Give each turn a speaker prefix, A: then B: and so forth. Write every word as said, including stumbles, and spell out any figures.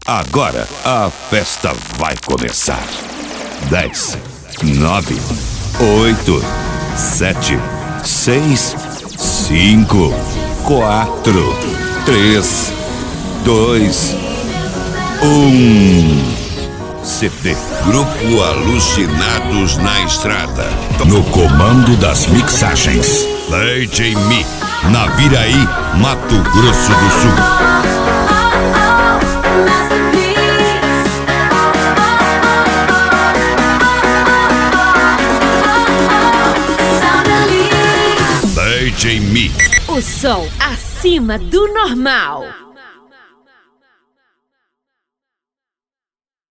A: Agora a festa vai começar. Dez, nove, oito, sete, seis, cinco, quatro, três, dois, um. C D Grupo Alucinados na Estrada. No comando das mixagens, D J Mi, Naviraí, Mato Grosso do Sul. D J Mi.
B: O som acima do normal.